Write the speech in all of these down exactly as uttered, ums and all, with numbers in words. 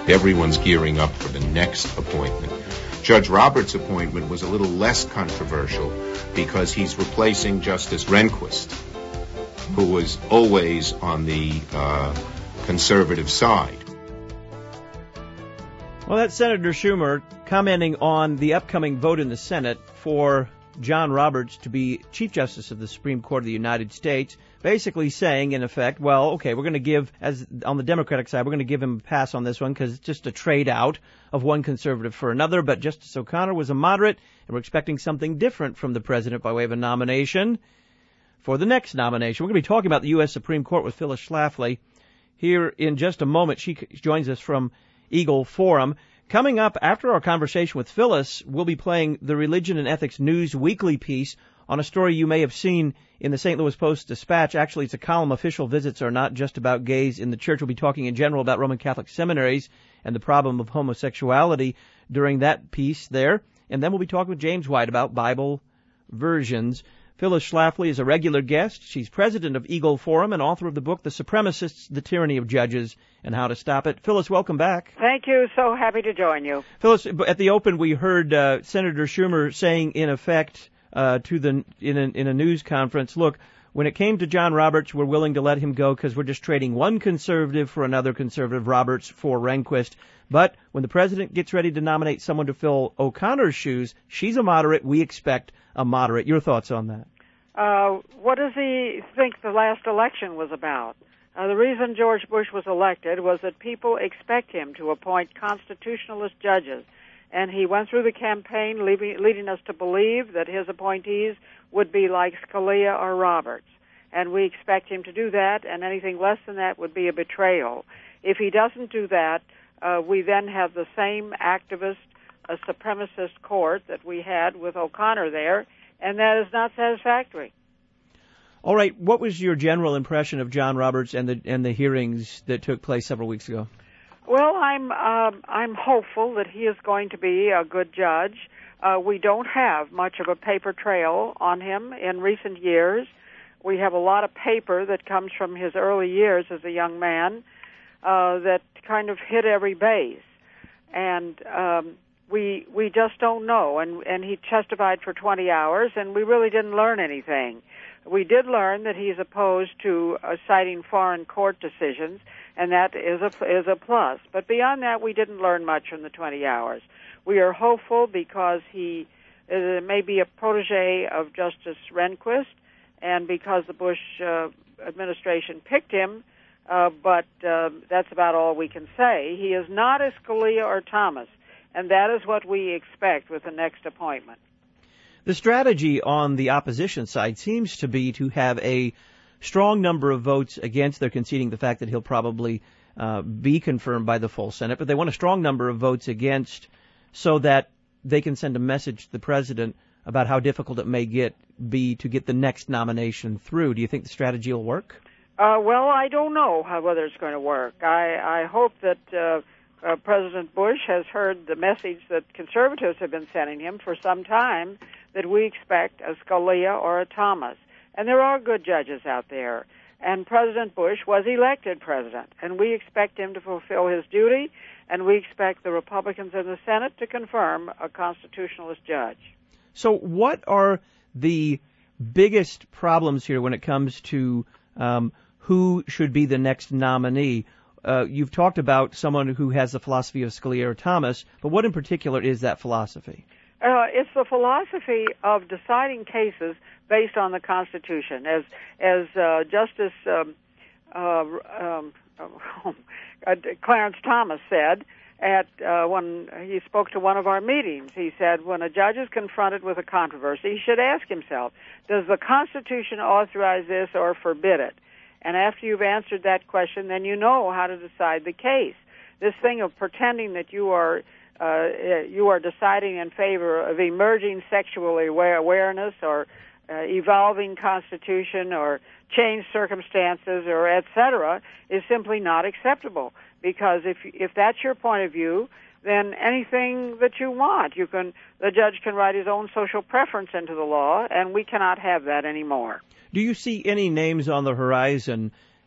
Everyone's gearing up for the next appointment. Judge Roberts' appointment was a little less controversial because he's replacing Justice Rehnquist, who was always on the uh, conservative side. Well, that's Senator Schumer commenting on the upcoming vote in the Senate for John Roberts to be Chief Justice of the Supreme Court of the United States, basically saying, in effect, well, okay, we're going to give, as on the Democratic side, we're going to give him a pass on this one because it's just a trade out of one conservative for another. But Justice O'Connor was a moderate, and we're expecting something different from the president by way of a nomination for the next nomination. We're going to be talking about the U S Supreme Court with Phyllis Schlafly here in just a moment. She joins us from Eagle Forum. Coming up after our conversation with Phyllis, we'll be playing the Religion and Ethics News weekly piece on a story you may have seen in the Saint Louis Post-Dispatch. Actually, it's a column. Official visits are not just about gays in the church. We'll be talking in general about Roman Catholic seminaries and the problem of homosexuality during that piece there. And then we'll be talking with James White about Bible versions. Phyllis Schlafly is a regular guest. She's president of Eagle Forum and author of the book, The Supremacists, The Tyranny of Judges, and How to Stop It. Phyllis, welcome back. Thank you. So happy to join you. Phyllis, at the open, we heard uh, Senator Schumer saying, in effect, uh, to the in a, in a news conference, look, when it came to John Roberts, we're willing to let him go because we're just trading one conservative for another conservative, Roberts for Rehnquist. But when the president gets ready to nominate someone to fill O'Connor's shoes, she's a moderate. We expect a moderate. Your thoughts on that? Uh, what does he think the last election was about? Uh, the reason George Bush was elected was that people expect him to appoint constitutionalist judges. And he went through the campaign leaving, leading us to believe that his appointees would be like Scalia or Roberts. And we expect him to do that, and anything less than that would be a betrayal. If he doesn't do that, uh, we then have the same activist, uh, supremacist court that we had with O'Connor there, and that is not satisfactory. All right. What was your general impression of John Roberts and the and the hearings that took place several weeks ago? Well, I'm um, I'm hopeful that he is going to be a good judge. Uh, we don't have much of a paper trail on him in recent years. We have a lot of paper that comes from his early years as a young man uh, that kind of hit every base, and um, we we just don't know. And and he testified for twenty hours, and we really didn't learn anything. We did learn that he's opposed to uh, citing foreign court decisions, and that is a is a plus. But beyond that, we didn't learn much in the twenty hours. We are hopeful because he uh, may be a protege of Justice Rehnquist, and because the Bush uh, administration picked him, uh, but uh, that's about all we can say. He is not a Scalia or Thomas, and that is what we expect with the next appointment. The strategy on the opposition side seems to be to have a strong number of votes against. They're conceding the fact that he'll probably uh, be confirmed by the full Senate, but they want a strong number of votes against so that they can send a message to the president about how difficult it may get be to get the next nomination through. Do you think the strategy will work? Uh, well, I don't know how, whether it's going to work. I, I hope that uh, uh, President Bush has heard the message that conservatives have been sending him for some time, that we expect a Scalia or a Thomas. And there are good judges out there. And President Bush was elected president, and we expect him to fulfill his duty, and we expect the Republicans in the Senate to confirm a constitutionalist judge. So what are the biggest problems here when it comes to um, who should be the next nominee? Uh, you've talked about someone who has the philosophy of Scalia or Thomas, but what in particular is that philosophy? Uh, it's the philosophy of deciding cases based on the Constitution. As as uh, Justice um, uh, um, uh, Clarence Thomas said at uh, when he spoke to one of our meetings, he said, when a judge is confronted with a controversy, he should ask himself, does the Constitution authorize this or forbid it? And after you've answered that question, then you know how to decide the case. This thing of pretending that you are Uh, you are deciding in favor of emerging sexual aware- awareness or uh, evolving constitution or changed circumstances or et cetera is simply not acceptable. Because if if that's your point of view, then anything that you want, you can the judge can write his own social preference into the law, and we cannot have that anymore. Do you see any names on the horizon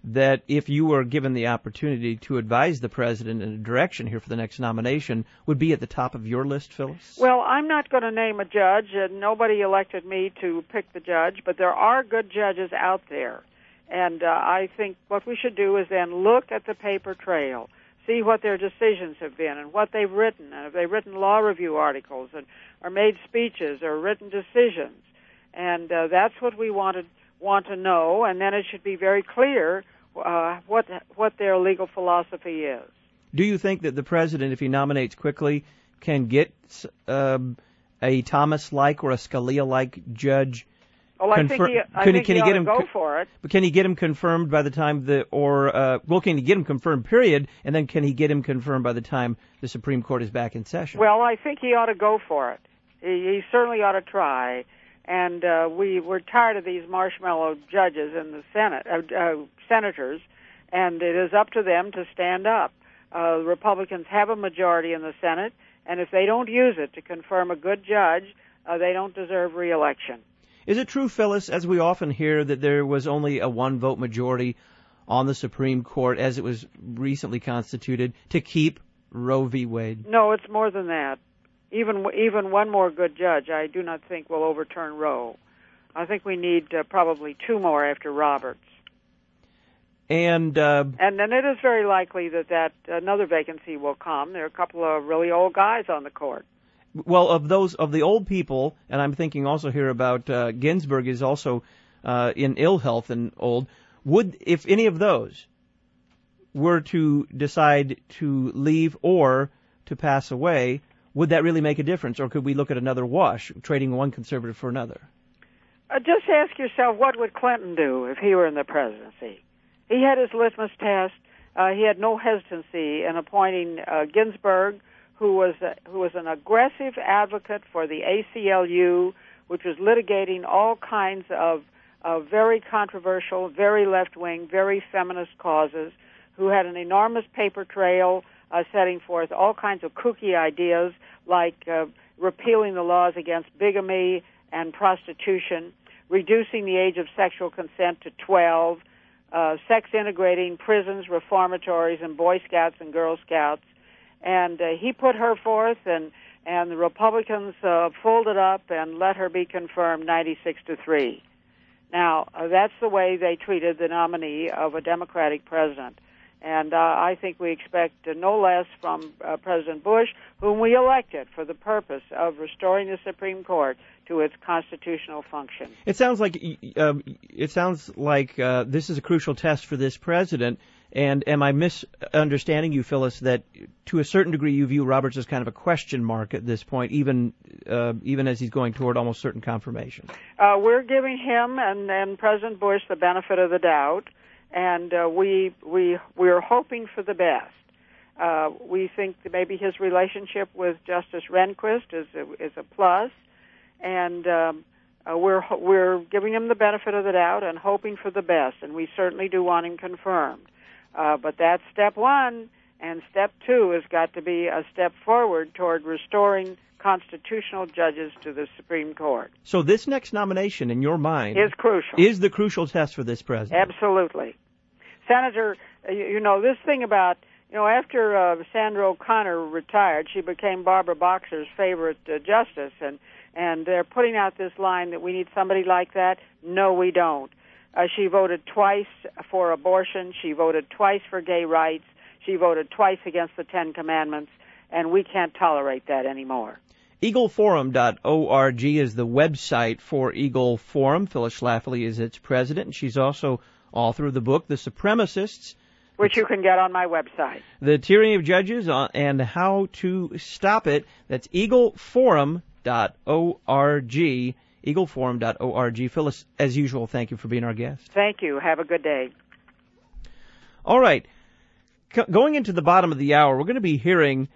that if you were given the opportunity to advise the president in a direction here for the next nomination, would be at the top of your list, Phyllis? Well, I'm not going to name a judge, and nobody elected me to pick the judge, but there are good judges out there. And uh, I think what we should do is then look at the paper trail, see what their decisions have been and what they've written, and if they've written law review articles and or made speeches or written decisions. And uh, that's what we want to, want to know, and then it should be very clear uh, what what their legal philosophy is. Do you think that the president, if he nominates quickly, can get uh, a Thomas-like or a Scalia-like judge? Well, I Confir- think he, I can think he, can he he ought get to him go co- for it. But can he get him confirmed by the time the, or, uh, well, can he get him confirmed, period, and then can he get him confirmed by the time the Supreme Court is back in session? Well, I think he ought to go for it. He, he certainly ought to try. And uh, we, we're tired of these marshmallow judges in the Senate, uh, uh, senators, and it is up to them to stand up. Uh, Republicans have a majority in the Senate, and if they don't use it to confirm a good judge, uh, they don't deserve re-election. Is it true, Phyllis, as we often hear, that there was only a one-vote majority on the Supreme Court as it was recently constituted to keep Roe v. Wade? No, it's more than that. Even even one more good judge, I do not think will overturn Roe. I think we need uh, probably two more after Roberts. And uh, and then it is very likely that, that another vacancy will come. There are a couple of really old guys on the court. Well, of those, of the old people, and I'm thinking also here about uh, Ginsburg is also uh, in ill health and old, would, if any of those were to decide to leave or to pass away, would that really make a difference? Or could we look at another wash, trading one conservative for another? Uh, just ask yourself, what would Clinton do if he were in the presidency? He had his litmus test. Uh, he had no hesitancy in appointing uh, Ginsburg, who was a, who was an aggressive advocate for the A C L U, which was litigating all kinds of, of very controversial, very left-wing, very feminist causes, who had an enormous paper trail uh, setting forth all kinds of kooky ideas like uh, repealing the laws against bigamy and prostitution, reducing the age of sexual consent to twelve, uh, sex integrating prisons, reformatories, and Boy Scouts and Girl Scouts. And uh, he put her forth, and, and the Republicans uh, folded up and let her be confirmed ninety-six to three. Now, uh, that's the way they treated the nominee of a Democratic president. And uh, I think we expect uh, no less from uh, President Bush, whom we elected for the purpose of restoring the Supreme Court to its constitutional function. It sounds like uh, it sounds like uh, this is a crucial test for this president. And am I misunderstanding you, Phyllis, that to a certain degree you view Roberts as kind of a question mark at this point, even uh, even as he's going toward almost certain confirmation? Uh, we're giving him and, and President Bush the benefit of the doubt, and uh, we we we're hoping for the best. Uh, we think that maybe his relationship with Justice Rehnquist is a, is a plus, and um, uh, we're we're giving him the benefit of the doubt and hoping for the best, and we certainly do want him confirmed. Uh, but that's step one, and step two has got to be a step forward toward restoring constitutional judges to the Supreme Court. So this next nomination, in your mind, is crucial. Is the crucial test for this president? Absolutely. Senator, you know, this thing about, you know, after uh, Sandra O'Connor retired, she became Barbara Boxer's favorite uh, justice, and, and they're putting out this line that we need somebody like that. No, we don't. Uh, she voted twice for abortion. She voted twice for gay rights. She voted twice against the Ten Commandments, and we can't tolerate that anymore. Eagle Forum dot org is the website for Eagle Forum. Phyllis Schlafly is its president, and she's also author of the book, The Supremacists, which you can get on my website. The Tyranny of Judges and How to Stop It. That's Eagle Forum dot org. Eagle Forum dot org. Phyllis, as usual, thank you for being our guest. Thank you. Have a good day. All right. C- going into the bottom of the hour, we're going to be hearing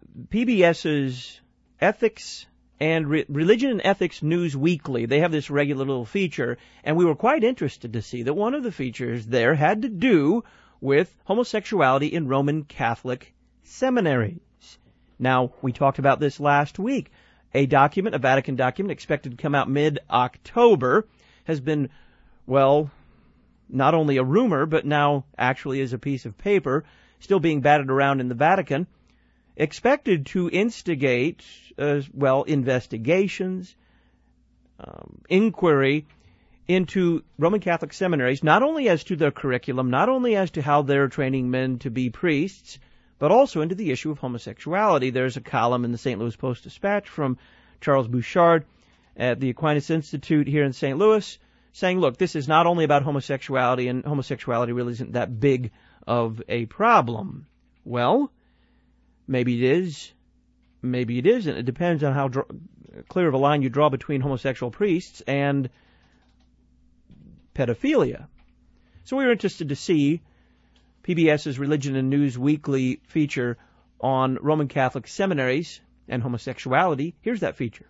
PBS's Ethics and Re- Religion and Ethics News Weekly. They have this regular little feature, and we were quite interested to see that one of the features there had to do with homosexuality in Roman Catholic seminaries. Now, we talked about this last week. A document, a Vatican document, expected to come out mid-October, has been, well, not only a rumor, but now actually is a piece of paper still being batted around in the Vatican, expected to instigate, uh, well, investigations, um, inquiry into Roman Catholic seminaries, not only as to their curriculum, not only as to how they're training men to be priests, but also into the issue of homosexuality. There's a column in the Saint Louis Post-Dispatch from Charles Bouchard at the Aquinas Institute here in Saint Louis saying, look, this is not only about homosexuality, and homosexuality really isn't that big of a problem. Well, maybe it is, maybe it isn't. It depends on how dr- clear of a line you draw between homosexual priests and pedophilia. So we were interested to see PBS's Religion and News Weekly feature on Roman Catholic seminaries and homosexuality. Here's that feature.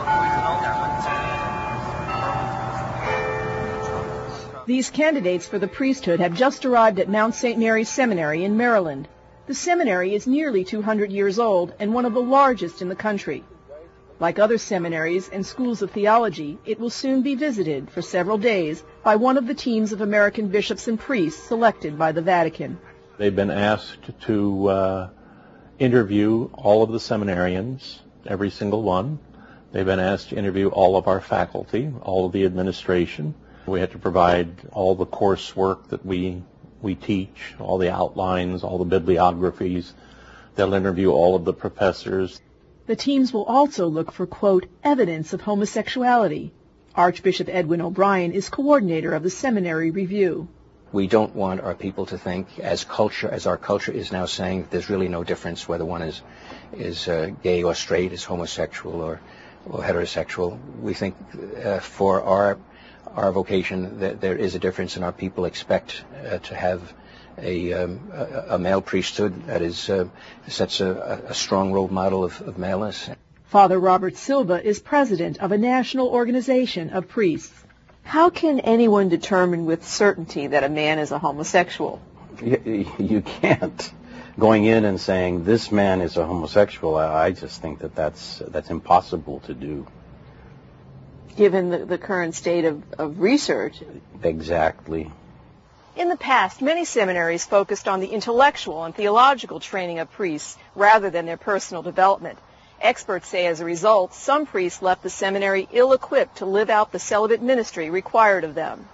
These candidates for the priesthood have just arrived at Mount Saint Mary's Seminary in Maryland. The seminary is nearly two hundred years old and one of the largest in the country. Like other seminaries and schools of theology, it will soon be visited for several days by one of the teams of American bishops and priests selected by the Vatican. They've been asked to uh, interview all of the seminarians, every single one. They've been asked to interview all of our faculty, all of the administration. We had to provide all the coursework that we we teach, all the outlines, all the bibliographies. They'll interview all of the professors. The teams will also look for, quote, evidence of homosexuality. Archbishop Edwin O'Brien is coordinator of the seminary review. We don't want our people to think, as culture, as our culture is now saying, that there's really no difference whether one is is uh, gay or straight, is homosexual or, or heterosexual. We think uh, for our our vocation that there is a difference, and our people expect uh, to have a, um, a, a male priesthood that is uh, sets a, a strong role model of, of maleness. Father Robert Silva is president of a national organization of priests. How can anyone determine with certainty that a man is a homosexual? You, you can't. Going in and saying this man is a homosexual, I just think that that's that's impossible to do. Given the, the current state of, of research. Exactly. In the past, many seminaries focused on the intellectual and theological training of priests rather than their personal development. Experts say as a result, some priests left the seminary ill-equipped to live out the celibate ministry required of them.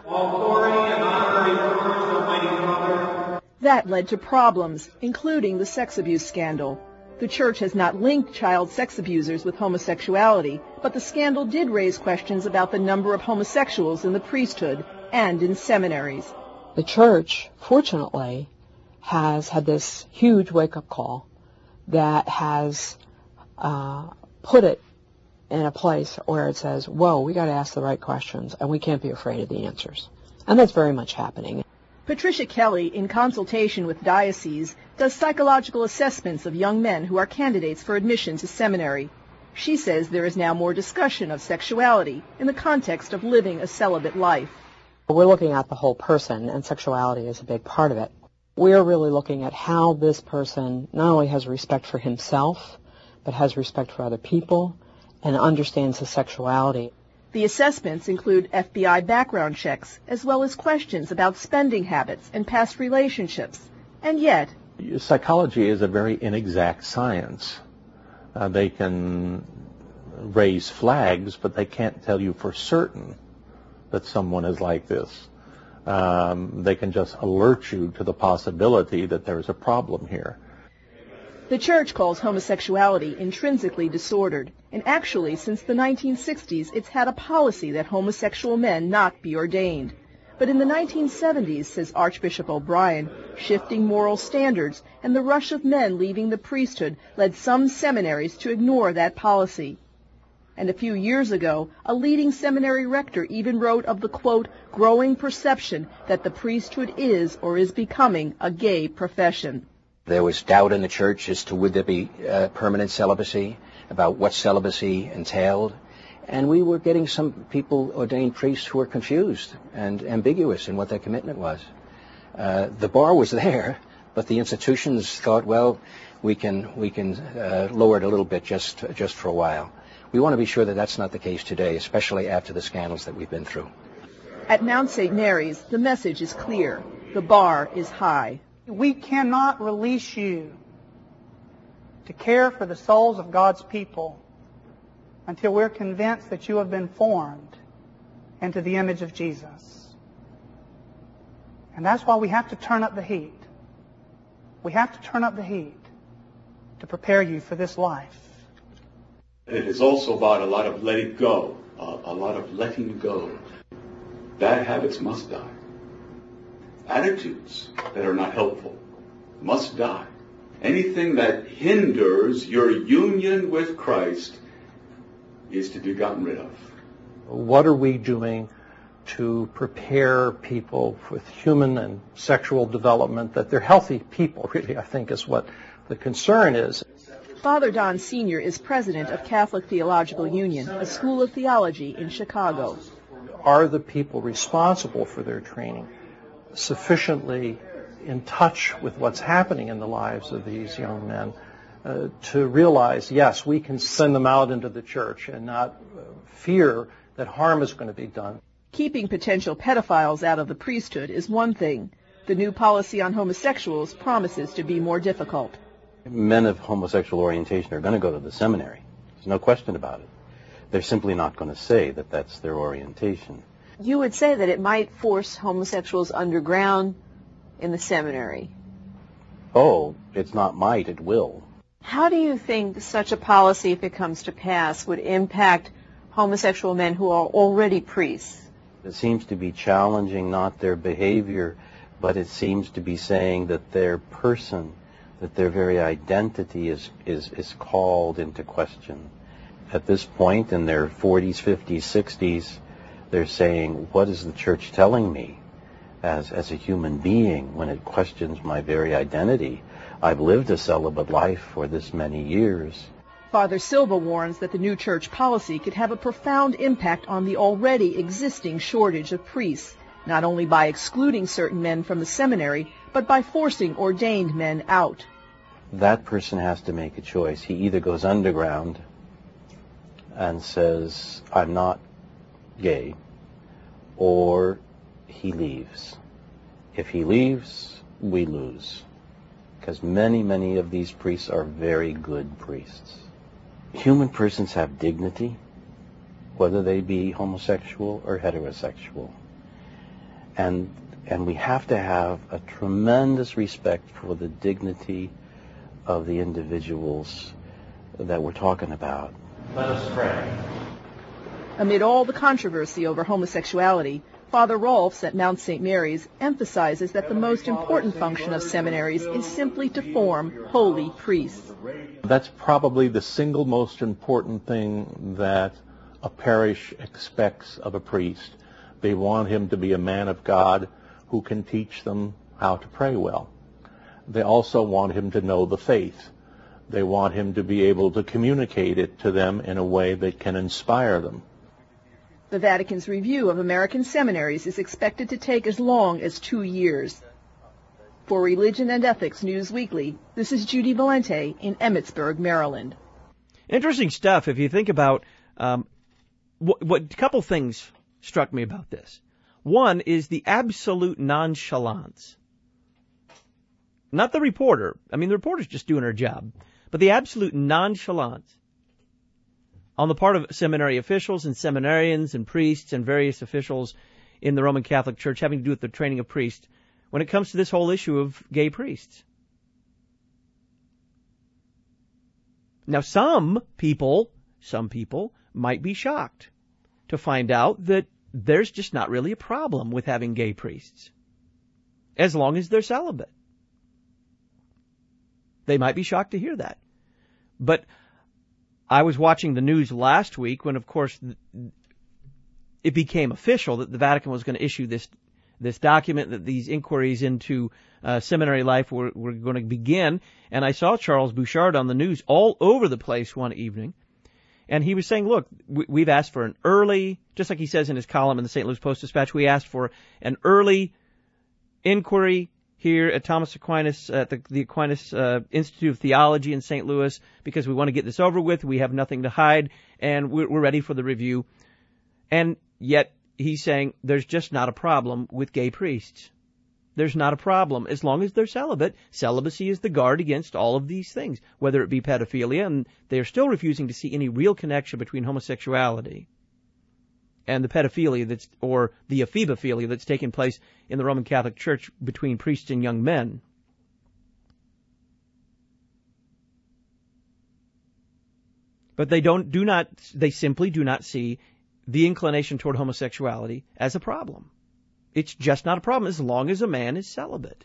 That led to problems, including the sex abuse scandal. The church has not linked child sex abusers with homosexuality, but the scandal did raise questions about the number of homosexuals in the priesthood and in seminaries. The church, fortunately, has had this huge wake-up call that has uh, put it in a place where it says, whoa, we got to ask the right questions, and we can't be afraid of the answers. And that's very much happening. Patricia Kelly, in consultation with dioceses, does psychological assessments of young men who are candidates for admission to seminary. She says there is now more discussion of sexuality in the context of living a celibate life. We're looking at the whole person, and sexuality is a big part of it. We're really looking at how this person not only has respect for himself, but has respect for other people and understands his sexuality. The assessments include F B I background checks, as well as questions about spending habits and past relationships. And yet, psychology is a very inexact science. Uh, they can raise flags, but they can't tell you for certain that someone is like this. Um, they can just alert you to the possibility that there is a problem here. The church calls homosexuality intrinsically disordered, and actually since the nineteen sixties it's had a policy that homosexual men not be ordained. But in the nineteen seventies, says Archbishop O'Brien, shifting moral standards and the rush of men leaving the priesthood led some seminaries to ignore that policy. And a few years ago, a leading seminary rector even wrote of the, quote, growing perception that the priesthood is or is becoming a gay profession. There was doubt in the church as to would there be uh, permanent celibacy, about what celibacy entailed. And we were getting some people, ordained priests, who were confused and ambiguous in what their commitment was. Uh, the bar was there, but the institutions thought, well, we can we can uh, lower it a little bit just just for a while. We want to be sure that that's not the case today, especially after the scandals that we've been through. At Mount Saint Mary's, the message is clear. The bar is high. We cannot release you to care for the souls of God's people until we're convinced that you have been formed into the image of Jesus. And that's why we have to turn up the heat. We have to turn up the heat to prepare you for this life. It is also about a lot of letting go, uh, a lot of letting go. Bad habits must die. Attitudes that are not helpful must die. Anything that hinders your union with Christ is to be gotten rid of. What are we doing to prepare people with human and sexual development, that they're healthy people, really, I think is what the concern is. Father Don Senior is president of Catholic Theological Union, a school of theology in Chicago. Are the people responsible for their training sufficiently in touch with what's happening in the lives of these young men uh, to realize, yes, we can send them out into the church and not uh, fear that harm is going to be done. Keeping potential pedophiles out of the priesthood is one thing. The new policy on homosexuals promises to be more difficult. Men of homosexual orientation are going to go to the seminary. There's no question about it. They're simply not going to say that that's their orientation. You would say that it might force homosexuals underground in the seminary. Oh, it's not might, it will. How do you think such a policy, if it comes to pass, would impact homosexual men who are already priests? It seems to be challenging not their behavior, but it seems to be saying that their person, that their very identity is, is, is called into question. At this point in their forties, fifties, sixties, they're saying, what is the church telling me as, as a human being when it questions my very identity? I've lived a celibate life for this many years. Father Silva warns that the new church policy could have a profound impact on the already existing shortage of priests, not only by excluding certain men from the seminary, but by forcing ordained men out. That person has to make a choice. He either goes underground and says, I'm not gay, or he leaves. If he leaves, we lose. Because many, many of these priests are very good priests. Human persons have dignity, whether they be homosexual or heterosexual. And, and we have to have a tremendous respect for the dignity of the individuals that we're talking about. Let us pray. Amid all the controversy over homosexuality, Father Rolfs at Mount Saint Mary's emphasizes that the most important function of seminaries is simply to form holy priests. That's probably the single most important thing that a parish expects of a priest. They want him to be a man of God who can teach them how to pray well. They also want him to know the faith. They want him to be able to communicate it to them in a way that can inspire them. The Vatican's review of American seminaries is expected to take as long as two years. For Religion and Ethics News Weekly, this is Judy Valente in Emmitsburg, Maryland. Interesting stuff if you think about um, what, what a couple things struck me about this. One is the absolute nonchalance. Not the reporter. I mean, the reporter's just doing her job. But the absolute nonchalance on the part of seminary officials and seminarians and priests and various officials in the Roman Catholic Church having to do with the training of priests when it comes to this whole issue of gay priests. Now, some people, some people might be shocked to find out that there's just not really a problem with having gay priests, as long as they're celibate. They might be shocked to hear that. But I was watching the news last week when, of course, it became official that the Vatican was going to issue this this document, that these inquiries into uh, seminary life were, were going to begin. And I saw Charles Bouchard on the news all over the place one evening. And he was saying, look, we, we've asked for an early, just like he says in his column in the Saint Louis Post-Dispatch, we asked for an early inquiry here at Thomas Aquinas, at the, the Aquinas uh, Institute of Theology in Saint Louis, because we want to get this over with. We have nothing to hide, and we're, we're ready for the review. And yet, he's saying there's just not a problem with gay priests. There's not a problem as long as they're celibate. Celibacy is the guard against all of these things, whether it be pedophilia, and they're still refusing to see any real connection between homosexuality and the pedophilia that's, or the ephebophilia that's taking place in the Roman Catholic Church between priests and young men. But they don't, do not, they simply do not see the inclination toward homosexuality as a problem. It's just not a problem as long as a man is celibate.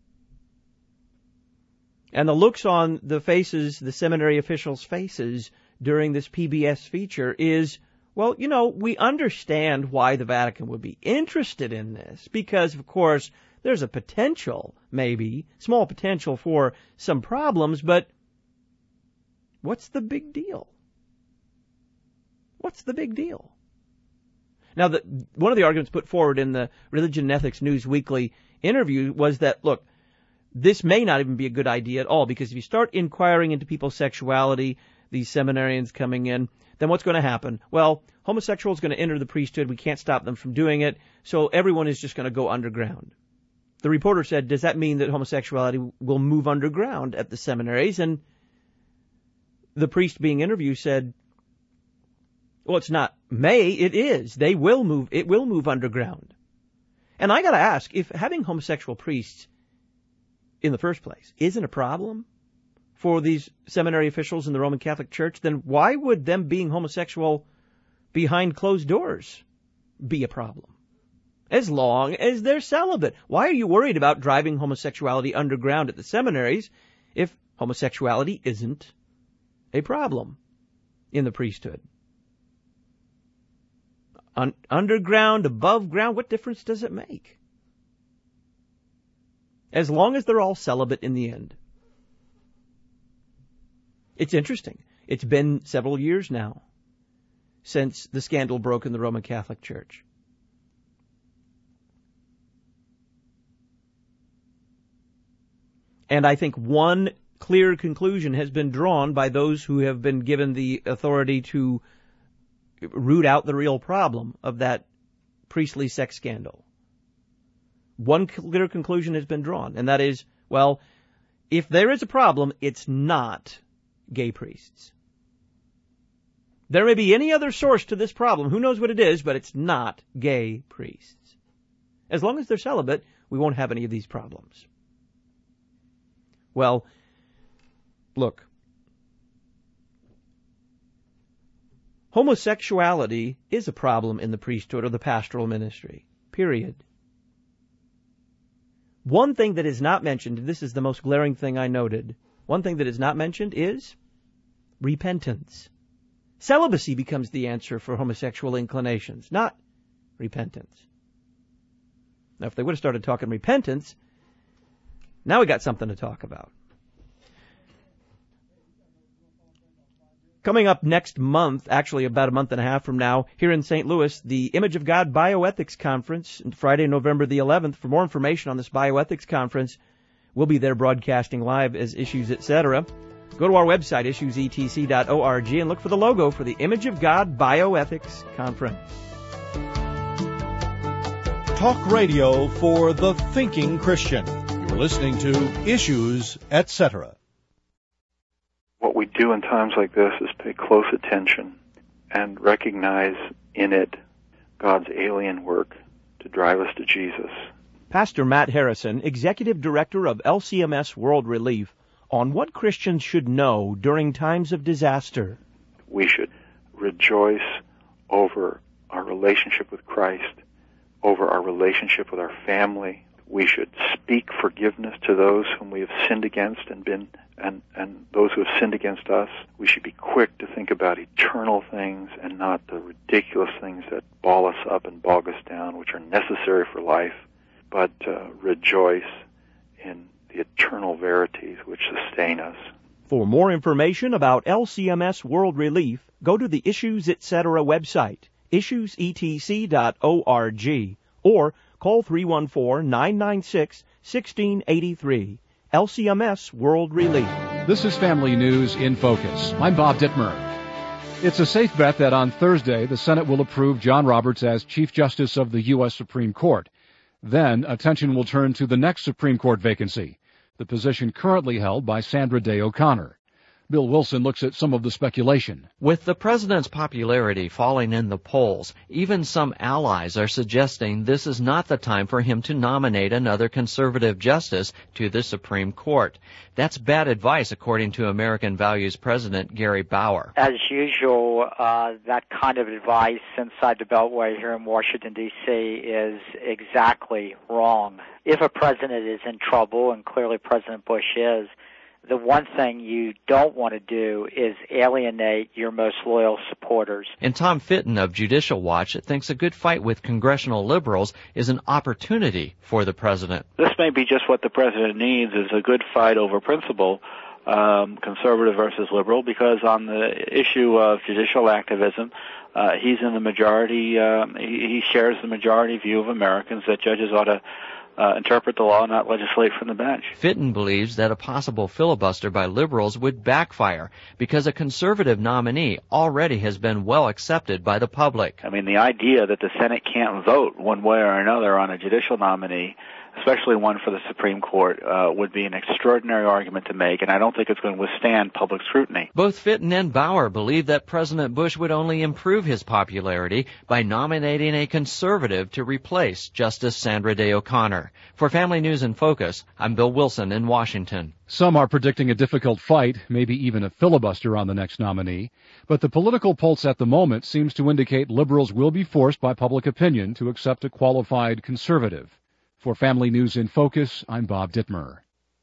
And the looks on the faces, the seminary officials' faces during this P B S feature is, well, you know, we understand why the Vatican would be interested in this, because, of course, there's a potential, maybe, small potential for some problems, but what's the big deal? What's the big deal? Now, the, one of the arguments put forward in the Religion and Ethics News Weekly interview was that, look, this may not even be a good idea at all, because if you start inquiring into people's sexuality, these seminarians coming in, then what's going to happen? Well, homosexuals are going to enter the priesthood. We can't stop them from doing it, so everyone is just going to go underground. The reporter said, does that mean that homosexuality will move underground at the seminaries? And the priest being interviewed said, well, it's not may, it is. They will move, it will move underground. And I gotta ask, if having homosexual priests in the first place isn't a problem for these seminary officials in the Roman Catholic Church, then why would them being homosexual behind closed doors be a problem? As long as they're celibate. Why are you worried about driving homosexuality underground at the seminaries if homosexuality isn't a problem in the priesthood? Un- underground, above ground, what difference does it make? As long as they're all celibate in the end. It's interesting. It's been several years now since the scandal broke in the Roman Catholic Church. And I think one clear conclusion has been drawn by those who have been given the authority to root out the real problem of that priestly sex scandal. One clear conclusion has been drawn, and that is, well, if there is a problem, it's not gay priests. There may be any other source to this problem. Who knows what it is, but it's not gay priests. As long as they're celibate, we won't have any of these problems. Well, look, homosexuality is a problem in the priesthood or the pastoral ministry, period. One thing that is not mentioned, and this is the most glaring thing I noted, one thing that is not mentioned is repentance. Celibacy becomes the answer for homosexual inclinations, not repentance. Now, if they would have started talking repentance, now we got something to talk about. Coming up next month, actually about a month and a half from now, here in Saint Louis, the Image of God Bioethics Conference, Friday, November the eleventh. For more information on this bioethics conference, we'll be there broadcasting live as Issues, et cetera. Go to our website, issues e t c dot org, and look for the logo for the Image of God Bioethics Conference. Talk radio for the thinking Christian. You're listening to Issues, et cetera. What we do in times like this is pay close attention and recognize in it God's alien work to drive us to Jesus. Pastor Matt Harrison, Executive Director of L C M S World Relief, on what Christians should know during times of disaster. We should rejoice over our relationship with Christ, over our relationship with our family. We should speak forgiveness to those whom we have sinned against and been and, and those who have sinned against us. We should be quick to think about eternal things and not the ridiculous things that ball us up and bog us down, which are necessary for life, but uh, rejoice in the eternal verities which sustain us. For more information about L C M S World Relief, go to the Issues, et cetera website, issues e t c dot org, or call three one four, nine nine six, one six eight three. L C M S World Relief. This is Family News in Focus. I'm Bob Dittmer. It's a safe bet that on Thursday the Senate will approve John Roberts as Chief Justice of the U S Supreme Court. Then attention will turn to the next Supreme Court vacancy, the position currently held by Sandra Day O'Connor. Bill Wilson looks at some of the speculation. With the president's popularity falling in the polls, even some allies are suggesting this is not the time for him to nominate another conservative justice to the Supreme Court. That's bad advice, according to American Values President Gary Bauer. As usual, uh, that kind of advice inside the Beltway here in Washington, D C is exactly wrong. If a president is in trouble, and clearly President Bush is, the one thing you don't want to do is alienate your most loyal supporters. And Tom Fitton of Judicial Watch thinks a good fight with congressional liberals is an opportunity for the president. This may be just what the president needs, is a good fight over principle, um, conservative versus liberal, because on the issue of judicial activism, uh, he's in the majority, uh, he, he shares the majority view of Americans that judges ought to Uh, interpret the law, not legislate from the bench. Fitton believes that a possible filibuster by liberals would backfire because a conservative nominee already has been well accepted by the public. I mean, the idea that the Senate can't vote one way or another on a judicial nominee, especially one for the Supreme Court, uh, would be an extraordinary argument to make, and I don't think it's going to withstand public scrutiny. Both Fitton and Bauer believe that President Bush would only improve his popularity by nominating a conservative to replace Justice Sandra Day O'Connor. For Family News in Focus, I'm Bill Wilson in Washington. Some are predicting a difficult fight, maybe even a filibuster on the next nominee, but the political pulse at the moment seems to indicate liberals will be forced by public opinion to accept a qualified conservative. For Family News in Focus, I'm Bob Dittmer.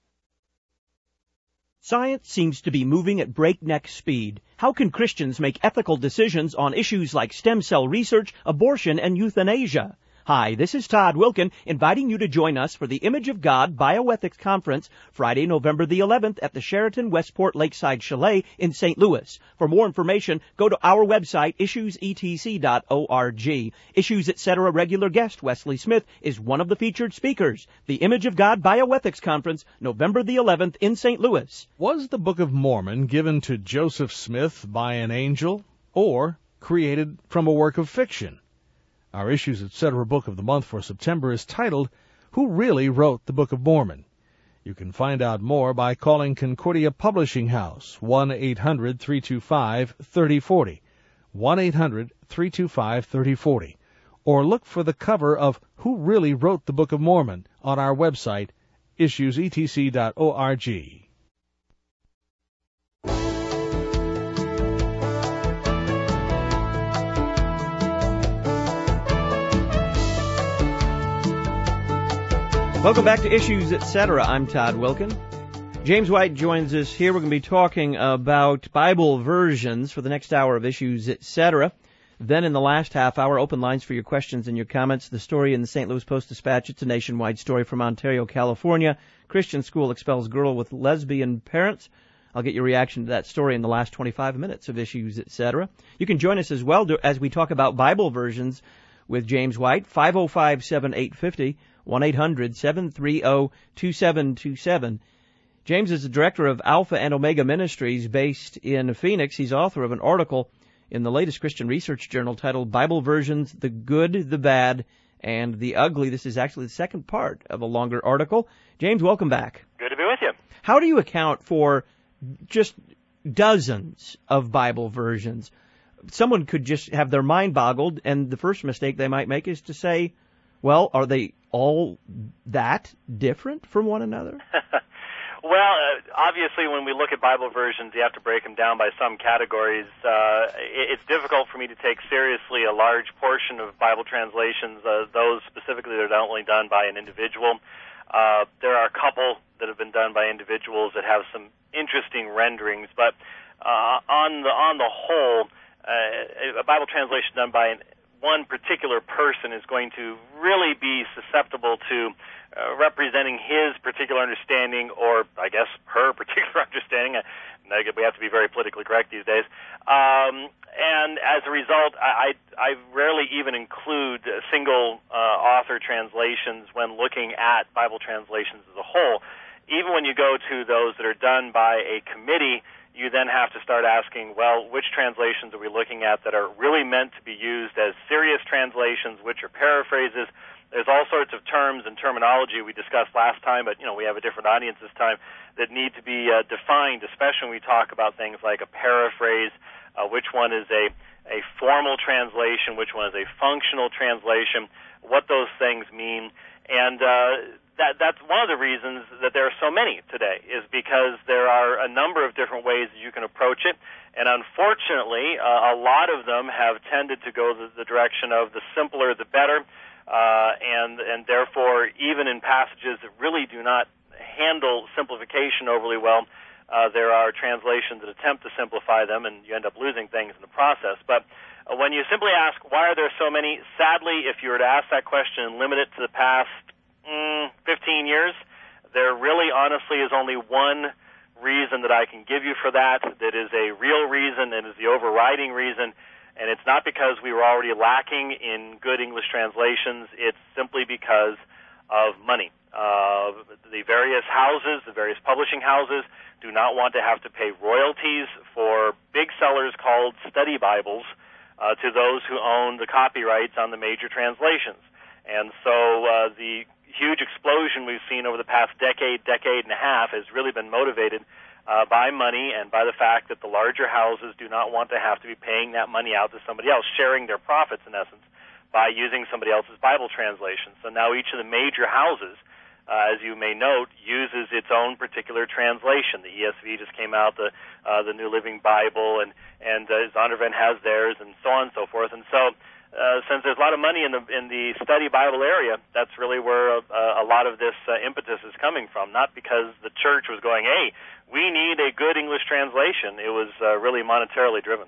Science seems to be moving at breakneck speed. How can Christians make ethical decisions on issues like stem cell research, abortion, and euthanasia? Hi, this is Todd Wilkin, inviting you to join us for the Image of God Bioethics Conference, Friday, November the eleventh at the Sheraton Westport Lakeside Chalet in Saint Louis. For more information, go to our website, issues e t c dot org. Issues Etc. regular guest Wesley Smith is one of the featured speakers. The Image of God Bioethics Conference, November the eleventh in Saint Louis. Was the Book of Mormon given to Joseph Smith by an angel or created from a work of fiction? Our Issues Etc. book of the month for September is titled, Who Really Wrote the Book of Mormon? You can find out more by calling Concordia Publishing House, one eight hundred three two five three oh four oh, one eight hundred three two five three oh four oh, or look for the cover of Who Really Wrote the Book of Mormon on our website, issues e t c dot org. Welcome back to Issues Etc. I'm Todd Wilkin. James White joins us here. We're going to be talking about Bible versions for the next hour of Issues Etc. Then in the last half hour, open lines for your questions and your comments. The story in the Saint Louis Post-Dispatch. It's a nationwide story from Ontario, California. Christian school expels girl with lesbian parents. I'll get your reaction to that story in the last twenty-five minutes of Issues Etc. You can join us as well as we talk about Bible versions with James White. five oh five, seven eight five oh, one eight hundred seven three oh two seven two seven. James is the director of Alpha and Omega Ministries based in Phoenix. He's author of an article in the latest Christian Research Journal titled Bible Versions, the Good, the Bad, and the Ugly. This is actually the second part of a longer article. James, welcome back. Good to be with you. How do you account for just dozens of Bible versions? Someone could just have their mind boggled, and the first mistake they might make is to say, well, are they all that different from one another? Well, uh, obviously, when we look at Bible versions, you have to break them down by some categories. Uh, it, it's difficult for me to take seriously a large portion of Bible translations, uh, those specifically that are only done by an individual. Uh, there are a couple that have been done by individuals that have some interesting renderings, but uh, on the on the whole, uh, a Bible translation done by an one particular person is going to really be susceptible to uh, representing his particular understanding, or I guess her particular understanding. Uh, we have to be very politically correct these days. Um, and as a result, I, I, I rarely even include single uh, author translations when looking at Bible translations as a whole. Even when you go to those that are done by a committee, you then have to start asking, well, which translations are we looking at that are really meant to be used as serious translations, which are paraphrases? There's all sorts of terms and terminology we discussed last time, but, you know, we have a different audience this time, that need to be uh, defined, especially when we talk about things like a paraphrase, uh, which one is a, a formal translation, which one is a functional translation, what those things mean. And uh, that, that's one of the reasons that there are so many today, is because there are a number of different ways that you can approach it. And unfortunately, uh, a lot of them have tended to go the, the direction of the simpler the better. Uh, and, and therefore, even in passages that really do not handle simplification overly well, uh, there are translations that attempt to simplify them, and you end up losing things in the process. But uh, when you simply ask, why are there so many, sadly, if you were to ask that question and limit it to the past mm, fifteen years, there really honestly is only one reason that I can give you for that, that is a real reason and is the overriding reason. And it's not because we were already lacking in good English translations. It's simply because of money. Uh, the various houses, the various publishing houses, do not want to have to pay royalties for big sellers called study Bibles uh, to those who own the copyrights on the major translations. And so uh, the huge explosion we've seen over the past decade, decade and a half has really been motivated Uh, by money and by the fact that the larger houses do not want to have to be paying that money out to somebody else, sharing their profits, in essence, by using somebody else's Bible translation. So now each of the major houses, uh, as you may note, uses its own particular translation. The E S V just came out, the uh, the New Living Bible, and, and uh, Zondervan has theirs, and so on and so forth. And so uh, since there's a lot of money in the in the study Bible area, that's really where uh, a lot of this uh, impetus is coming from, not because the church was going, hey, we need a good English translation. It was uh, really monetarily driven.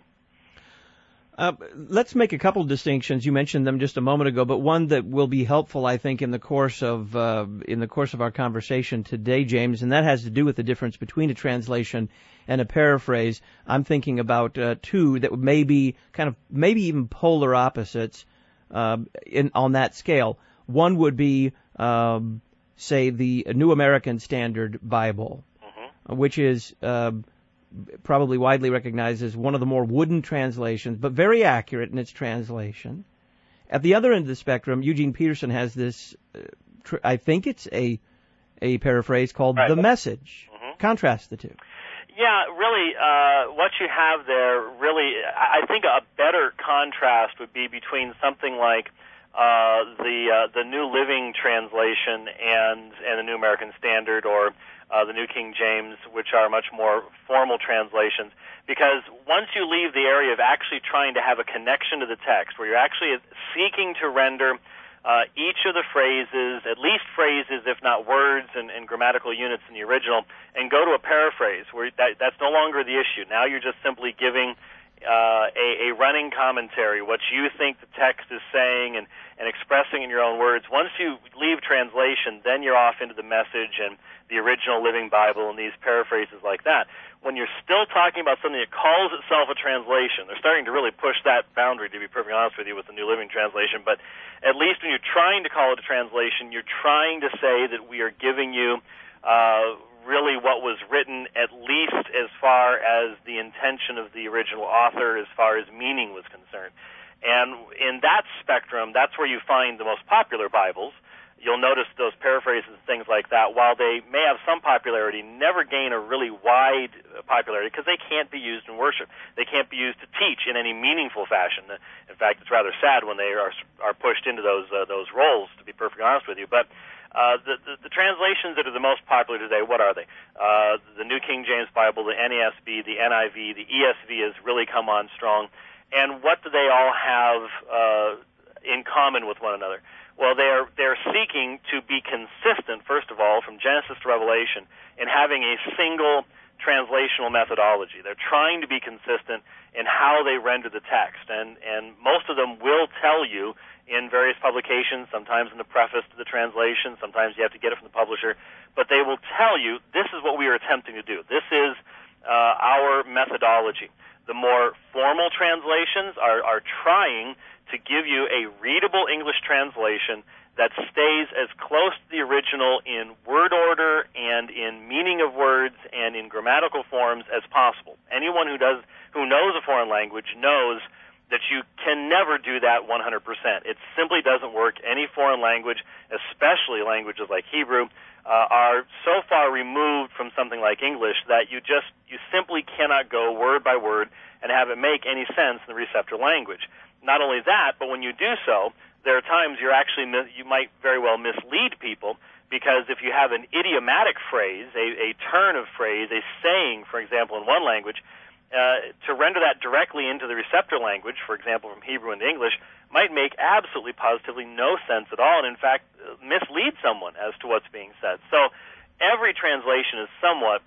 Uh, let's make a couple of distinctions. You mentioned them just a moment ago, but one that will be helpful, I think, in the course of uh, in the course of our conversation today, James, and that has to do with the difference between a translation and a paraphrase. I'm thinking about uh, two that may be kind of maybe even polar opposites uh, in on that scale. One would be, um, say, the New American Standard Bible, which is uh, probably widely recognized as one of the more wooden translations, but very accurate in its translation. At the other end of the spectrum, Eugene Peterson has this, uh, tr- I think it's a a paraphrase called right. The Message. Mm-hmm. Contrast the two. Yeah, really, uh, what you have there, really, I think a better contrast would be between something like uh, the uh, the New Living Translation and, and the New American Standard, or Uh, the New King James, which are much more formal translations, because once you leave the area of actually trying to have a connection to the text, where you're actually seeking to render uh, each of the phrases, at least phrases, if not words and, and grammatical units in the original, and go to a paraphrase, where that, that's no longer the issue. Now you're just simply giving uh, a, a running commentary, what you think the text is saying, and, and expressing in your own words. Once you leave translation, then you're off into the Message and the original Living Bible and these paraphrases like that. When you're still talking about something that calls itself a translation, they're starting to really push that boundary, to be perfectly honest with you, with the New Living Translation, but at least when you're trying to call it a translation, you're trying to say that we are giving you uh, really what was written, at least as far as the intention of the original author, as far as meaning was concerned. And in that spectrum, that's where you find the most popular Bibles. You'll notice those paraphrases and things like that, while they may have some popularity, never gain a really wide popularity because they can't be used in worship. They can't be used to teach in any meaningful fashion. In fact, it's rather sad when they are are pushed into those uh, those roles, to be perfectly honest with you. But uh, the, the the translations that are the most popular today, what are they? Uh, the New King James Bible, the N A S B, the N I V, the E S V has really come on strong. And what do they all have uh, in common with one another? Well, they're they're seeking to be consistent, first of all, from Genesis to Revelation, in having a single translational methodology. They're trying to be consistent in how they render the text, and and most of them will tell you in various publications, sometimes in the preface to the translation, sometimes you have to get it from the publisher, but they will tell you this is what we are attempting to do. This is uh, our methodology. The more formal translations are, are trying to give you a readable English translation that stays as close to the original in word order and in meaning of words and in grammatical forms as possible. Anyone who does who knows a foreign language knows that you can never do that one hundred percent. It simply doesn't work. Any foreign language, especially languages like Hebrew, uh, are so far removed from something like English that you just you simply cannot go word by word and have it make any sense in the receptor language. Not only that, but when you do so, there are times you're actually you might very well mislead people, because if you have an idiomatic phrase, a, a turn of phrase, a saying, for example, in one language, uh, to render that directly into the receptor language, for example, from Hebrew into English, might make absolutely positively no sense at all, and in fact mislead someone as to what's being said. So every translation is somewhat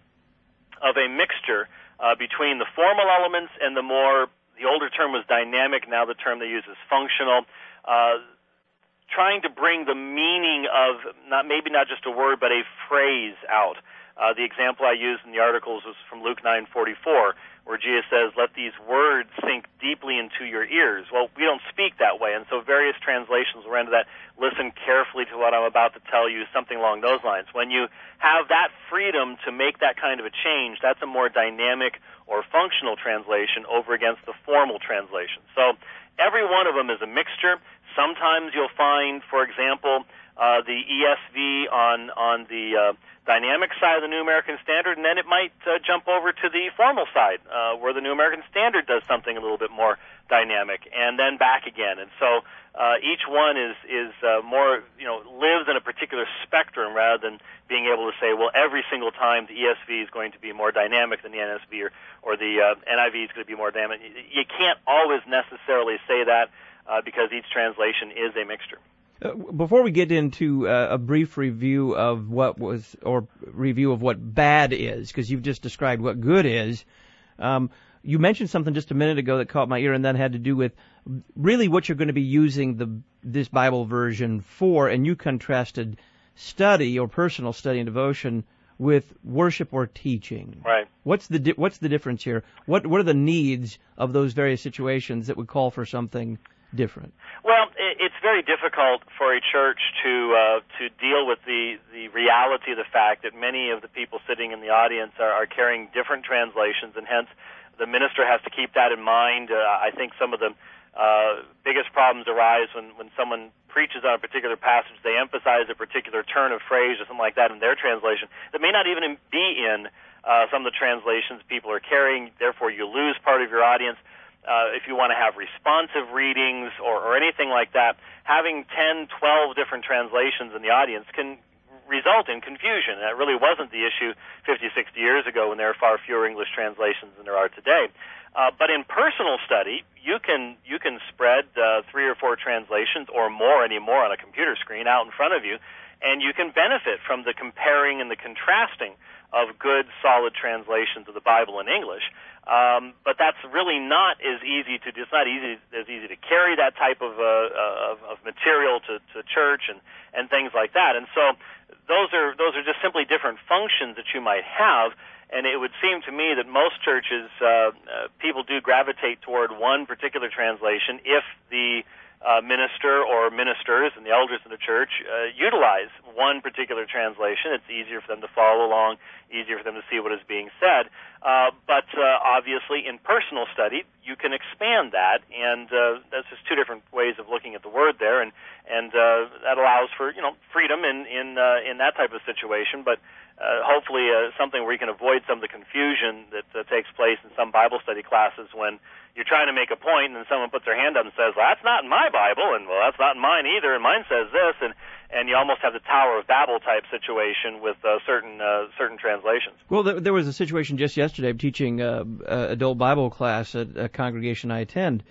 of a mixture uh, between the formal elements and the more, the older term was dynamic, now the term they use is functional, uh, trying to bring the meaning of not maybe not just a word but a phrase out. Uh, the example I used in the articles was from Luke nine forty-four, where Jesus says, "Let these words sink deeply into your ears." Well, we don't speak that way, and so various translations will render that, "Listen carefully to what I'm about to tell you," something along those lines. When you have that freedom to make that kind of a change, that's a more dynamic or functional translation over against the formal translation. So every one of them is a mixture. Sometimes you'll find, for example, uh, the E S V on on the uh, dynamic side of the New American Standard, and then it might uh, jump over to the formal side, uh, where the New American Standard does something a little bit more dynamic, and then back again. And so uh, each one is is uh, more, you know, lives in a particular spectrum rather than being able to say, well, every single time the E S V is going to be more dynamic than the N S V, or, or the uh, N I V is going to be more dynamic. You can't always necessarily say that, uh, because each translation is a mixture. Uh, before we get into uh, a brief review of what was, or review of what bad is, because you've just described what good is, um, you mentioned something just a minute ago that caught my ear, and that had to do with really what you're going to be using the this Bible version for, and you contrasted study or personal study and devotion with worship or teaching. Right. What's the di- what's the difference here? What what are the needs of those various situations that would call for something different? Well, it's very difficult for a church to uh, to deal with the, the reality of the fact that many of the people sitting in the audience are, are carrying different translations, and hence the minister has to keep that in mind. Uh, I think some of the uh, biggest problems arise when, when someone preaches on a particular passage, they emphasize a particular turn of phrase or something like that in their translation that may not even be in uh, some of the translations people are carrying. Therefore, you lose part of your audience. Uh, if you want to have responsive readings or, or anything like that, having ten, twelve different translations in the audience can result in confusion. And that really wasn't the issue fifty, sixty years ago when there were far fewer English translations than there are today. Uh, but in personal study, you can you can spread uh, three or four translations or more anymore on a computer screen out in front of you, and you can benefit from the comparing and the contrasting of good, solid translations of the Bible in English. Um, but that's really not as easy to. It's not easy as easy to carry that type of uh, of, of material to, to church and, and things like that. And so those are those are just simply different functions that you might have. And it would seem to me that most churches, uh, uh, people do gravitate toward one particular translation if the Uh, minister or ministers and the elders in the church uh, utilize one particular translation. It's easier for them to follow along, easier for them to see what is being said. Uh, but uh, obviously, in personal study, you can expand that, and uh, that's just two different ways of looking at the word there, and and uh, that allows for, you know, freedom in in uh, in that type of situation. But uh, hopefully, uh, something where you can avoid some of the confusion that uh, takes place in some Bible study classes when you're trying to make a point, and then someone puts their hand up and says, well, that's not in my Bible, and, well, that's not in mine either, and mine says this, and, and you almost have the Tower of Babel type situation with uh, certain uh, certain translations. Well, there, there was a situation just yesterday. I'm teaching uh, uh, adult Bible class at a congregation I attend,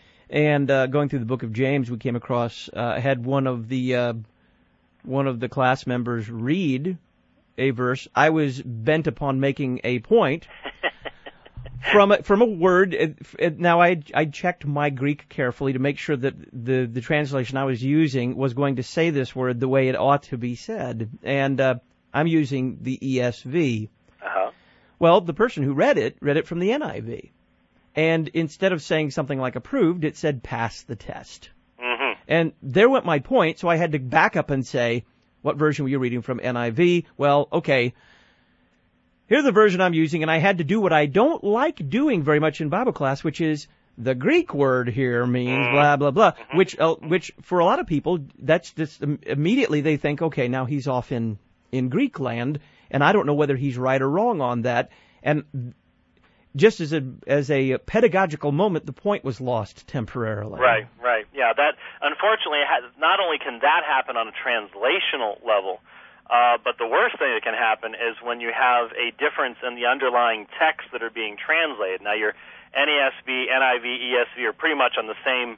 and uh, going through the book of James, we came across, uh, I had one of the uh, one of the class members read a verse. I was bent upon making a point. From a, from a word, it, it, now I I checked my Greek carefully to make sure that the, the translation I was using was going to say this word the way it ought to be said, and uh, I'm using the E S V. Uh-huh. Well, the person who read it read it from the N I V, and instead of saying something like approved, it said pass the test. Mm-hmm. And there went my point, so I had to back up and say, what version were you reading from? N I V? Well, okay, here's the version I'm using, and I had to do what I don't like doing very much in Bible class, which is the Greek word here means blah, blah, blah, which, uh, which for a lot of people, that's just um, immediately they think, okay, now he's off in, in Greek land, and I don't know whether he's right or wrong on that. And just as a as a pedagogical moment, the point was lost temporarily. Right, right. Yeah, that unfortunately, has, not only can that happen on a translational level, uh, but the worst thing that can happen is when you have a difference in the underlying texts that are being translated. Now, your N A S B, N I V, E S V are pretty much on the same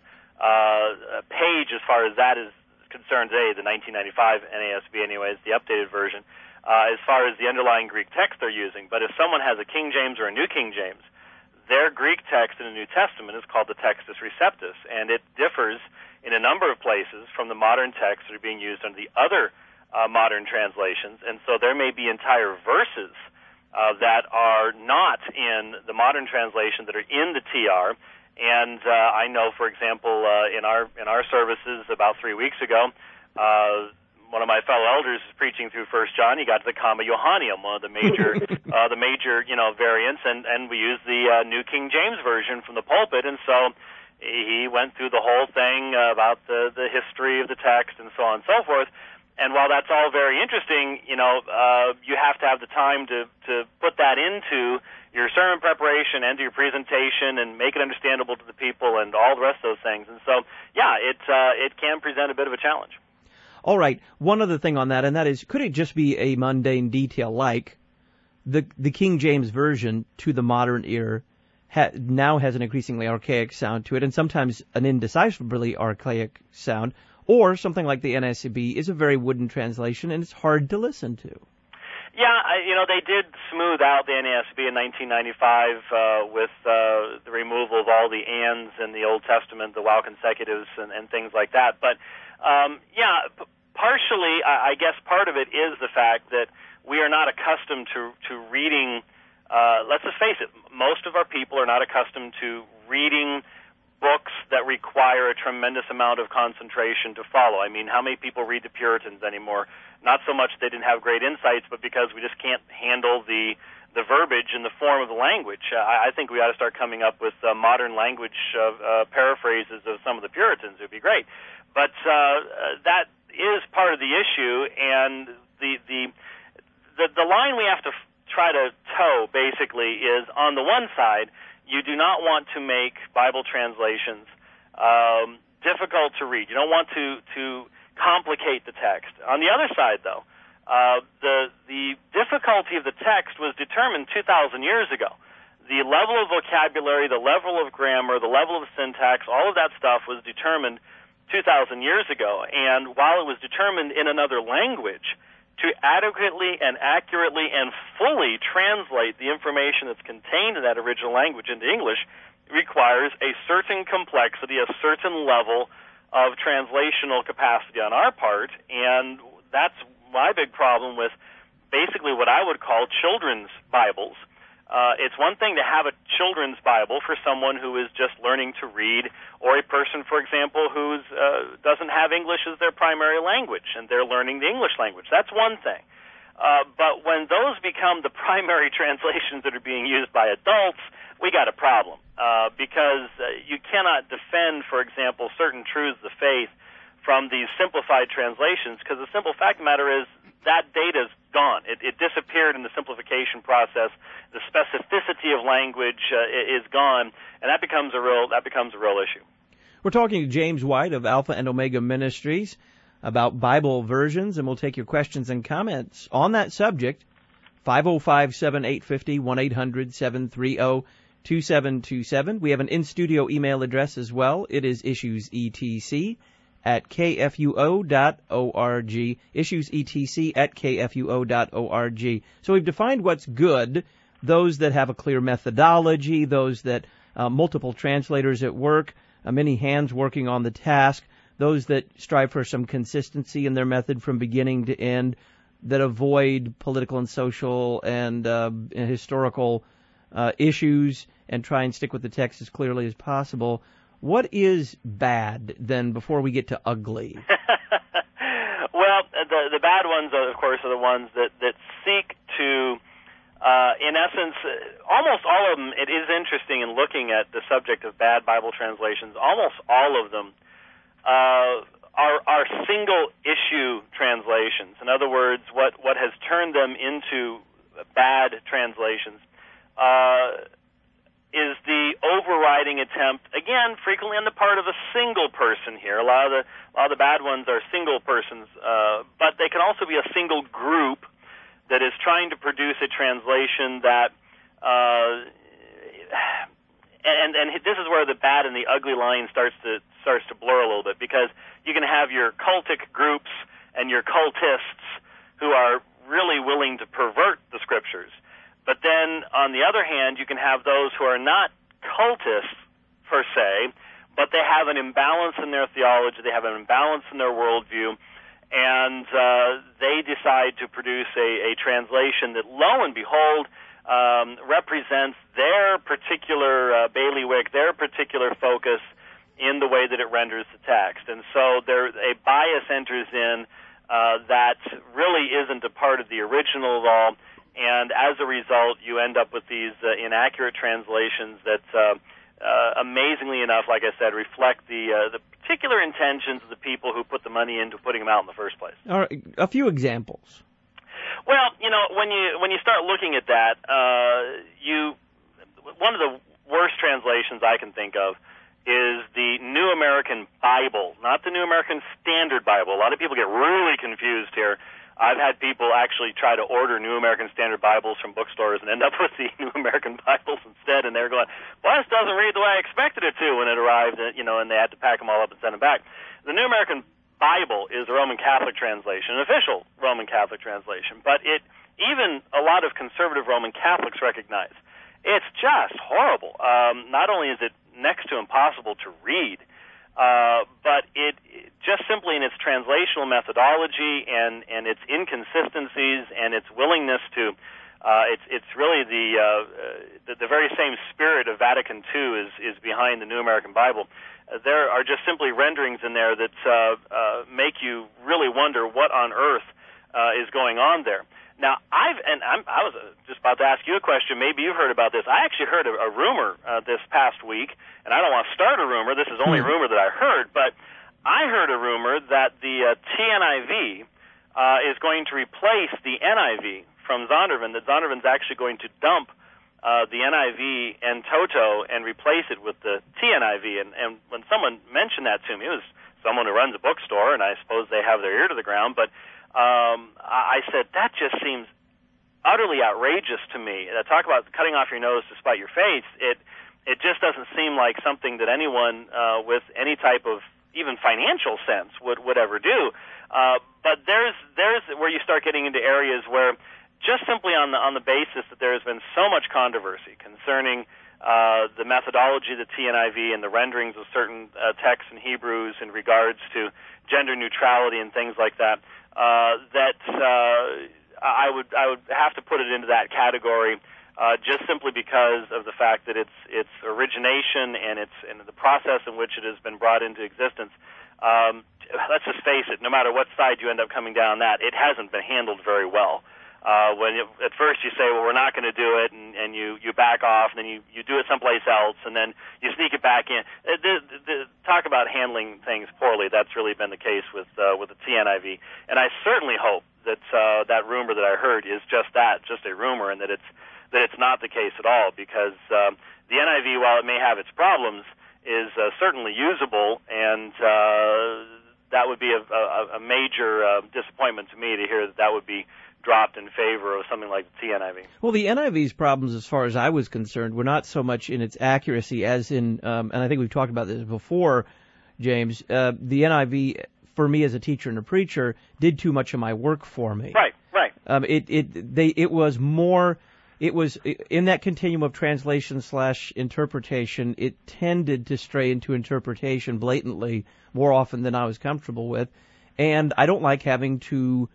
uh, page as far as that is concerned today, the nineteen ninety-five N A S B anyways, the updated version. Uh, as far as the underlying Greek text they're using. But if someone has a King James or a New King James, their Greek text in the New Testament is called the Textus Receptus, and it differs in a number of places from the modern texts that are being used under the other uh, modern translations. And so there may be entire verses uh, that are not in the modern translation that are in the T R. And uh, I know, for example, uh, in our in our services about three weeks ago, uh, one of my fellow elders is preaching through First John. He got to the Comma Johanneum, one of the major, uh, the major, you know, variants, and and we used the uh, New King James version from the pulpit, and so he went through the whole thing uh, about the the history of the text and so on and so forth. And while that's all very interesting, you know, uh, you have to have the time to to put that into your sermon preparation and to your presentation and make it understandable to the people and all the rest of those things. And so, yeah, it uh, it can present a bit of a challenge. All right, one other thing on that, and that is, could it just be a mundane detail like the the King James Version to the modern ear ha- now has an increasingly archaic sound to it, and sometimes an indecisibly archaic sound, or something like the N A S B is a very wooden translation, and it's hard to listen to? Yeah, I, you know, they did smooth out the N A S B in nineteen ninety-five uh, with uh, the removal of all the ands in the Old Testament, the while consecutives, and, and things like that. But Um, yeah, p- partially, I, I guess part of it is the fact that we are not accustomed to, to reading, uh, let's just face it, most of our people are not accustomed to reading books that require a tremendous amount of concentration to follow. I mean, how many people read the Puritans anymore? Not so much they didn't have great insights, but because we just can't handle the the verbiage and the form of the language. Uh, I think we ought to start coming up with uh, modern language uh, uh, paraphrases of some of the Puritans. It would be great. But uh, uh, that is part of the issue, and the the the, the line we have to f- try to toe, basically, is on the one side, you do not want to make Bible translations um, difficult to read. You don't want to, to complicate the text. On the other side, though, uh, the the difficulty of the text was determined two thousand years ago. The level of vocabulary, the level of grammar, the level of syntax, all of that stuff was determined two thousand years ago, and while it was determined in another language, to adequately and accurately and fully translate the information that's contained in that original language into English requires a certain complexity, a certain level of translational capacity on our part, and that's my big problem with basically what I would call children's Bibles. Uh, it's one thing to have a children's Bible for someone who is just learning to read, or a person, for example, who uh, doesn't have English as their primary language and they're learning the English language. That's one thing. Uh, but when those become the primary translations that are being used by adults, we got a problem uh, because uh, you cannot defend, for example, certain truths of faith from these simplified translations, because the simple fact of the matter is that data is gone. It, it disappeared in the simplification process. The specificity of language uh, is gone, and that becomes a real that becomes a real issue. We're talking to James White of Alpha and Omega Ministries about Bible versions, and we'll take your questions and comments on that subject. five oh five, seven eight five oh, one eight hundred, seven three oh, two seven two seven. We have an in-studio email address as well. It is issuesetc at k f u o dot org, issuesetc at k f u o dot org. So we've defined what's good, those that have a clear methodology, those that uh, multiple translators at work, uh, many hands working on the task, those that strive for some consistency in their method from beginning to end, that avoid political and social and uh, historical uh, issues and try and stick with the text as clearly as possible. What is bad, then, before we get to ugly? Well, the the bad ones, of course, are the ones that, that seek to, uh, in essence, almost all of them, it is interesting in looking at the subject of bad Bible translations, almost all of them uh, are, are single-issue translations. In other words, what, what has turned them into bad translations uh, is the overriding attempt, again, frequently on the part of a single person here. A lot of the, a lot of the bad ones are single persons, uh, but they can also be a single group that is trying to produce a translation that, uh, and, and this is where the bad and the ugly line starts to, starts to blur a little bit, because you can have your cultic groups and your cultists who are really willing to pervert the scriptures. But then, on the other hand, you can have those who are not cultists, per se, but they have an imbalance in their theology, they have an imbalance in their worldview, and uh, they decide to produce a, a translation that, lo and behold, um, represents their particular uh, bailiwick, their particular focus in the way that it renders the text. And so there, a bias enters in uh, that really isn't a part of the original at all. And as a result, you end up with these uh, inaccurate translations that, uh, uh, amazingly enough, like I said, reflect the uh, the particular intentions of the people who put the money into putting them out in the first place. All right, a few examples. Well, you know, when you when you start looking at that, uh, you one of the worst translations I can think of is the New American Bible, not the New American Standard Bible. A lot of people get really confused here. I've had people actually try to order New American Standard Bibles from bookstores and end up with the New American Bibles instead, and they're going, well, this doesn't read the way I expected it to when it arrived, you know, and they had to pack them all up and send them back. The New American Bible is a Roman Catholic translation, an official Roman Catholic translation, but it even a lot of conservative Roman Catholics recognize it's just horrible. Um, not only is it next to impossible to read, Uh, but it, it just simply in its translational methodology and, and its inconsistencies and its willingness to, uh, it's it's really the, uh, the the very same spirit of Vatican Two is is behind the New American Bible. Uh, there are just simply renderings in there that uh, uh, make you really wonder what on earth uh, is going on there. Now, I've and I'm, I was just about to ask you a question. Maybe you've heard about this. I actually heard a, a rumor uh, this past week, and I don't want to start a rumor. This is only a rumor that I heard, but I heard a rumor that the uh, T N I V uh, is going to replace the N I V from Zondervan. That Zondervan's actually going to dump uh, the N I V and Toto and replace it with the T N I V. And, and when someone mentioned that to me, it was someone who runs a bookstore, and I suppose they have their ear to the ground, but Um, I said, that just seems utterly outrageous to me. Uh, talk about cutting off your nose to spite your face. It it just doesn't seem like something that anyone uh, with any type of even financial sense would, would ever do. Uh, but there's there's where you start getting into areas where just simply on the on the basis that there has been so much controversy concerning uh, the methodology of the T N I V and the renderings of certain uh, texts in Hebrews in regards to gender neutrality and things like that, Uh, that uh, I would I would have to put it into that category, uh, just simply because of the fact that it's its origination and its and the process in which it has been brought into existence. Um, let's just face it. No matter what side you end up coming down that, it hasn't been handled very well. Uh, when you, at first you say, well, we're not going to do it, and, and you, you back off, and then you, you do it someplace else, and then you sneak it back in. Uh, the, the, the, talk about handling things poorly. That's really been the case with uh, with the T N I V. And I certainly hope that uh, that rumor that I heard is just that, just a rumor, and that it's that it's not the case at all, because um, the N I V, while it may have its problems, is uh, certainly usable, and uh, that would be a, a, a major uh, disappointment to me to hear that that would be dropped in favor of something like the T N I V. Well, the N I V's problems, as far as I was concerned, were not so much in its accuracy as in, um, and I think we've talked about this before, James, uh, the N I V, for me as a teacher and a preacher, did too much of my work for me. Right, right. Um, it, it, they, it was more, it was, in that continuum of translation slash interpretation, it tended to stray into interpretation blatantly more often than I was comfortable with. And I don't like having to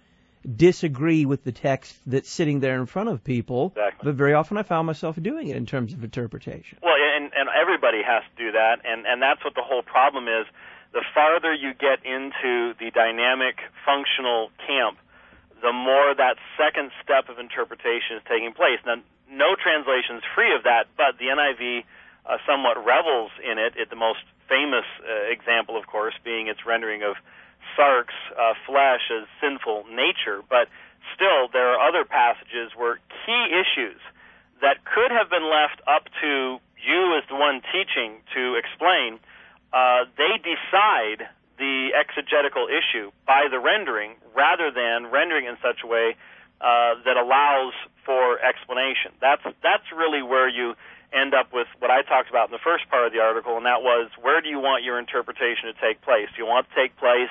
disagree with the text that's sitting there in front of people. Exactly. But very often I found myself doing it in terms of interpretation. Well, and, and everybody has to do that, and, and that's what the whole problem is. The farther you get into the dynamic, functional camp, the more that second step of interpretation is taking place. Now, no translation is free of that, but the N I V uh, somewhat revels in it. It the most famous uh, example, of course, being its rendering of sarx, uh, flesh, as sinful nature. But still, there are other passages where key issues that could have been left up to you as the one teaching to explain, uh, they decide the exegetical issue by the rendering rather than rendering in such a way uh, that allows for explanation. That's that's really where you end up with what I talked about in the first part of the article, and that was, where do you want your interpretation to take place? Do you want it to take place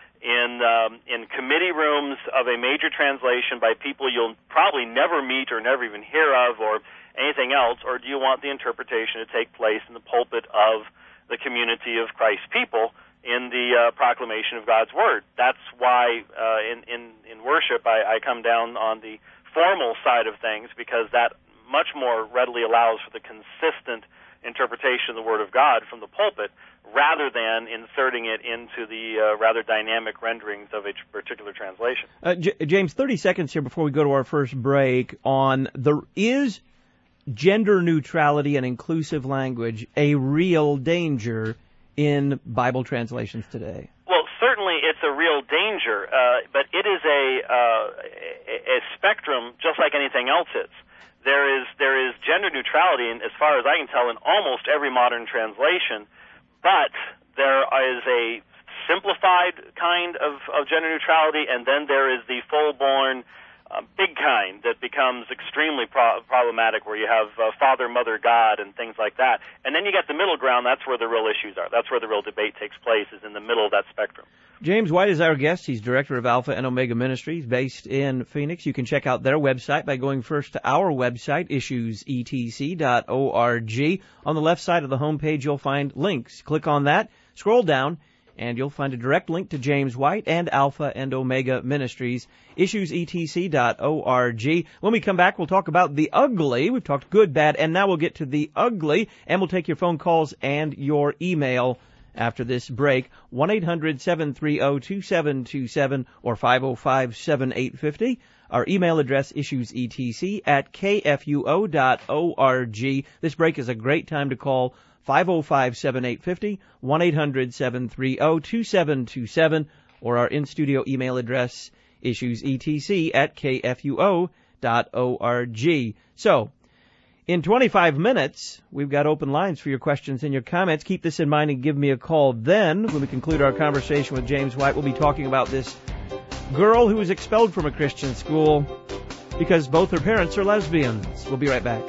in um, in committee rooms of a major translation by people you'll probably never meet or never even hear of or anything else, or do you want the interpretation to take place in the pulpit of the community of Christ's people in the uh, proclamation of God's Word? That's why uh, in, in, in worship I, I come down on the formal side of things, because that much more readily allows for the consistent interpretation of the Word of God from the pulpit, rather than inserting it into the uh, rather dynamic renderings of a particular translation. Uh, J- James, thirty seconds here before we go to our first break on the is gender neutrality and inclusive language a real danger in Bible translations today? Well, certainly it's a real danger, uh, but it is a, uh, a, a spectrum just like anything else is. There is there is gender neutrality, in, as far as I can tell, in almost every modern translation, but there is a simplified kind of, of gender neutrality, and then there is the full-born uh, big kind that becomes extremely pro- problematic, where you have uh, Father, Mother, God, and things like that. And then you get the middle ground. That's where the real issues are. That's where the real debate takes place, is in the middle of that spectrum. James White is our guest. He's director of Alpha and Omega Ministries based in Phoenix. You can check out their website by going first to our website, issues e t c dot org. On the left side of the homepage, you'll find links. Click on that, scroll down, and you'll find a direct link to James White and Alpha and Omega Ministries, issues e t c dot org. When we come back, we'll talk about the ugly. We've talked good, bad, and now we'll get to the ugly, and we'll take your phone calls and your email after this break. one eight hundred seven three zero two seven two seven or five oh five seven eight five oh. Our email address, issuesetc at k f u o dot org. This break is a great time to call five oh five seven eight five oh, one eight hundred seven three zero two seven two seven, or our in-studio email address, issuesetc at k f u o dot org. So, in twenty-five minutes, we've got open lines for your questions and your comments. Keep this in mind and give me a call then. When we conclude our conversation with James White, we'll be talking about this girl who was expelled from a Christian school because both her parents are lesbians. We'll be right back.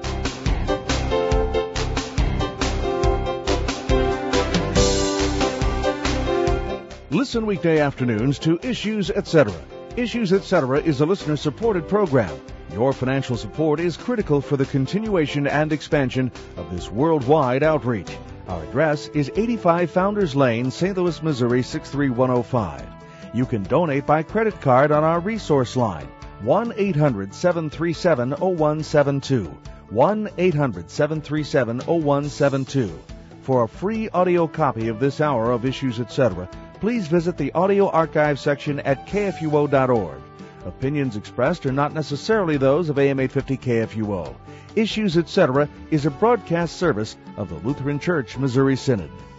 Listen weekday afternoons to Issues, et cetera. Issues, et cetera is a listener-supported program. Your financial support is critical for the continuation and expansion of this worldwide outreach. Our address is eighty-five Founders Lane, Saint Louis, Missouri, six three one oh five. You can donate by credit card on our resource line, one eight hundred seven three seven oh one seven two, one eight hundred seven three seven oh one seven two. For a free audio copy of this hour of Issues, et cetera, please visit the audio archive section at k f u o dot org. Opinions expressed are not necessarily those of A M eight fifty K F U O. Issues, et cetera is a broadcast service of the Lutheran Church Missouri Synod.